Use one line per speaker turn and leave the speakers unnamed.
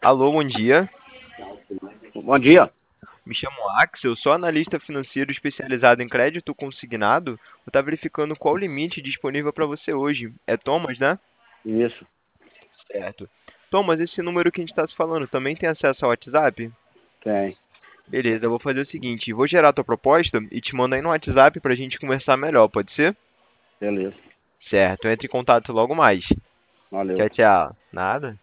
Alô, bom dia.
Bom dia.
Me chamo Axel, sou analista financeiro especializado em crédito consignado. Eu estou verificando qual o limite disponível para você hoje. É Thomas, né?
Isso,
Certo. Thomas, esse número que a gente está se falando também tem acesso ao WhatsApp?
tem.
Beleza, eu vou fazer o seguinte: vou gerar a tua proposta e te mando aí no WhatsApp para a gente conversar melhor, pode ser?
Beleza.
Certo, entre em contato logo mais.
Valeu.
Tchau, tchau. Nada?